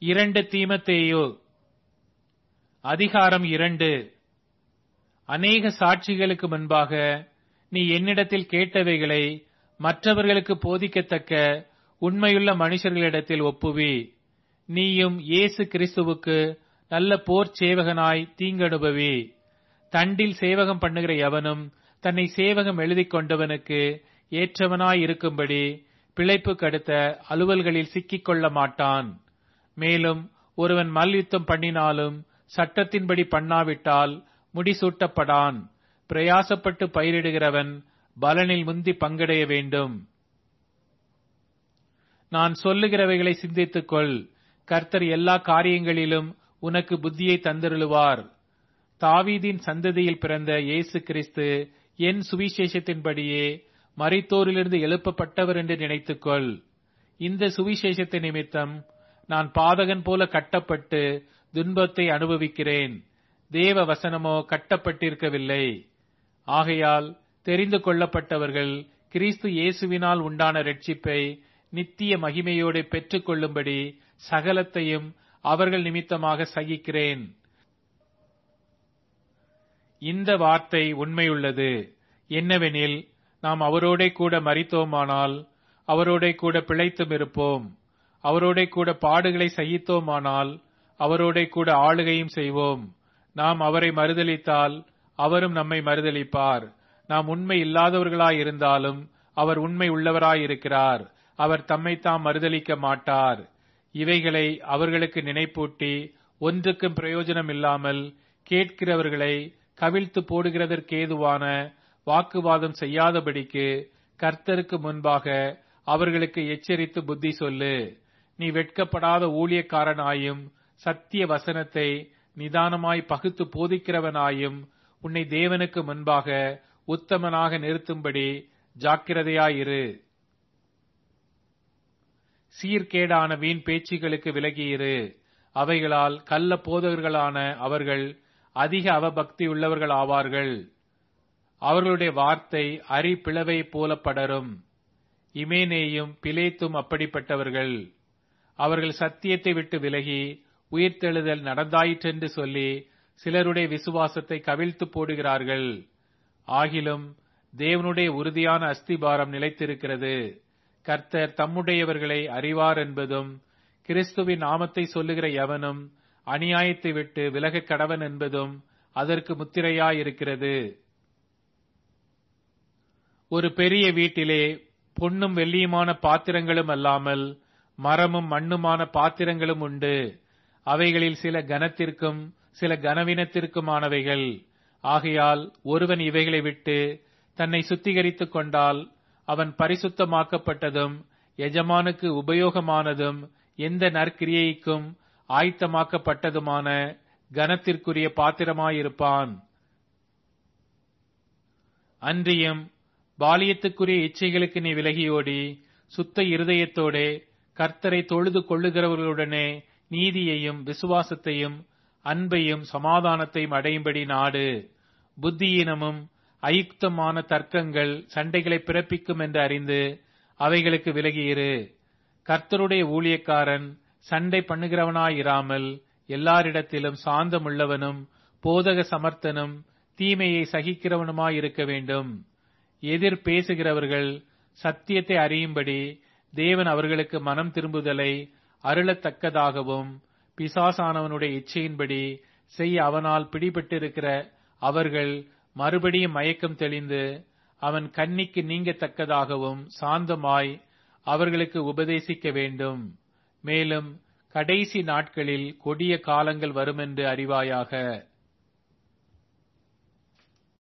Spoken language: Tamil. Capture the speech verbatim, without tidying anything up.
இரண்டு தீமோத்தேயு அதிகாரம் இரண்டு. அநேக சாட்சிகளுக்கு முன்பாக நீ என்னிடத்தில் கேட்டவைகளை மற்றவர்களுக்கு போதிக்கத்தக்க உண்மையுள்ள மனுஷர்களிடத்தில் ஒப்புவி. நீயும் இயேசு கிறிஸ்துவுக்கு நல்ல போர் சேவகனாய் தீங்கனுபவி. தண்டில் சேவகம் பண்ணுகிற எவனும் தன்னை சேவகம் எழுதி கொண்டவனுக்கு ஏற்றவனாய் இருக்கும்படி பிழைப்பு கடுத்த அலுவல்களில் சிக்கிக் கொள்ள மாட்டான். மேலும் ஒருவன் மல்யுத்தம் பண்ணினாலும் சட்டத்தின்படி பண்ணாவிட்டால் முடிசூட்டப்படான். பிரயாசப்பட்டு பயிரிடுகிறவன் பலனில் முந்தி பங்கடைய வேண்டும். நான் சொல்லுகிறவைகளை சிந்தித்துக்கொள். கர்த்தர் எல்லா காரியங்களிலும் உனக்கு புத்தியை தந்தருளுவார். தாவீதின் சந்ததியில் பிறந்த இயேசு கிறிஸ்து என் சுவிசேஷத்தின்படியே மரித்தோரிலிருந்து எழுப்பப்பட்டவர் என்று நினைத்துக்கொள். இந்த சுவிசேஷத்தை நிமித்தம் நான் பாதகன் போல கட்டப்பட்டு துன்பத்தை அனுபவிக்கிறேன். தேவ வசனமோ கட்டப்பட்டிருக்கவில்லை. ஆகையால் தெரிந்து கொள்ளப்பட்டவர்கள் கிறிஸ்து இயேசுவினால் உண்டான இரட்சிப்பை நித்திய மகிமையோடு பெற்றுக் கொள்ளும்படி சகலத்தையும் அவர்கள் நிமித்தமாக சகிக்கிறேன். இந்த வார்த்தை உண்மையுள்ளது. என்னவெனில், நாம் அவரோடே கூட மரித்தோமானால் அவரோடே கூட பிழைத்தும் இருப்போம். அவரோடே கூட பாடுகளை சகித்தோமானால் அவரோடே கூட ஆளுகையும் செய்வோம். நாம் அவரை மறுதலித்தால் அவரும் நம்மை மறுதலிப்பார். நாம் உண்மை இல்லாதவர்களாயிருந்தாலும் அவர் உண்மை உள்ளவராயிருக்கிறார். அவர் தம்மைத்தாம் மறுதலிக்க மாட்டார். இவைகளை அவர்களுக்கு நினைப்பூட்டி ஒன்றுக்கும் பிரயோஜனம் இல்லாமல் கேட்கிறவர்களை கவிழ்த்து போடுகிறதற்கேதுவான வாக்குவாதம் செய்யாதபடிக்கு கர்த்தருக்கு முன்பாக அவர்களுக்கு எச்சரித்து புத்தி சொல்லு. நீ வெட்கப்படாத ஊழியக்காரனாயும் சத்திய வசனத்தை நிதானமாய் பகுத்து போதிக்கிறவனாயும் உன்னை தேவனுக்கு முன்பாக உத்தமனாக நிறுத்தும்படி ஜாக்கிரதையாயிரு. சீர்கேடான வீண் பேச்சுகளுக்கு விலகியிரு. அவைகளால் கள்ள போதகர்களான அவர்கள் அதிக அவபக்தி உள்ளவர்கள் ஆவார்கள். அவர்களுடைய வார்த்தை அரி பிளவை போல படரும். இமேனேயும் பிலேத்தும் அப்படிப்பட்டவர்கள். அவர்கள் சத்தியத்தை விட்டு விலகி உயிர்த்தெழுதல் நடந்தாயிற்றென்று சொல்லி சிலருடைய விசுவாசத்தை கவிழ்த்து போடுகிறார்கள். ஆகிலும் தேவனுடைய உறுதியான அஸ்திபாரம் நிலைத்திருக்கிறது. கர்த்தர் தம்முடையவர்களை அறிவார் என்பதும் கிறிஸ்துவின் நாமத்தை சொல்லுகிற எவனும் அநியாயத்தை விட்டு விலகக் கடவன் என்பதும் அதற்கு முத்திரையாயிருக்கிறது. ஒரு பெரிய வீட்டிலே பொன்னும் வெள்ளியுமான பாத்திரங்களும் அல்லாமல் மரமும் மண்ணுமான பாத்திரங்களும் உண்டு. அவைகளில் சில கனத்திற்கும் சில கனவீனத்திற்குமானவைகள். ஆகையால் ஒருவன் இவைகளை விட்டு தன்னை சுத்திகரித்துக் கொண்டால் அவன் பரிசுத்தமாக்கப்பட்டதும் எஜமானுக்கு உபயோகமானதும் எந்த நற்கிரியைக்கும் ஆயத்தமாக்கப்பட்டதுமான கனத்திற்குரிய பாத்திரமாயிருப்பான். அன்றியும் பாலியத்துக்குரிய இச்சைகளுக்கு நீ விலகியோடி சுத்த இருதயத்தோடே கர்த்தரை தொழுது கொள்ளுகிறவர்களுடனே நீதியையும் விசுவாசத்தையும் அன்பையும் சமாதானத்தையும் அடையும்படி நாடு. புத்தியீனமும் அயுக்தமான தர்க்கங்கள் சண்டைகளை பிறப்பிக்கும் என்று அறிந்து அவைகளுக்கு விலகியிரு. கர்த்தருடைய ஊழியக்காரன் சண்டை பண்ணுகிறவனாயிராமல் எல்லாரிடத்திலும் சாந்தமுள்ளவனும் போதக சமர்த்தனும் தீமையை சகிக்கிறவனுமாயிருக்க வேண்டும். எதிர் பேசுகிறவர்கள் சத்தியத்தை அறியும்படி தேவன் அவர்களுக்கு மனம் திரும்புதலை அருளத்தக்கதாகவும் பிசாசானவனுடைய இச்சையின்படி செய்ய அவனால் பிடிபட்டிருக்கிற அவர்கள் மறுபடியும் மயக்கம் தெளிந்து அவன் கண்ணிக்கு நீங்கத்தக்கதாகவும் சாந்தமாய் அவர்களுக்கு உபதேசிக்க வேண்டும். மேலும் கடைசி நாட்களில் கொடிய காலங்கள் வருமென்று அறிவாயாக.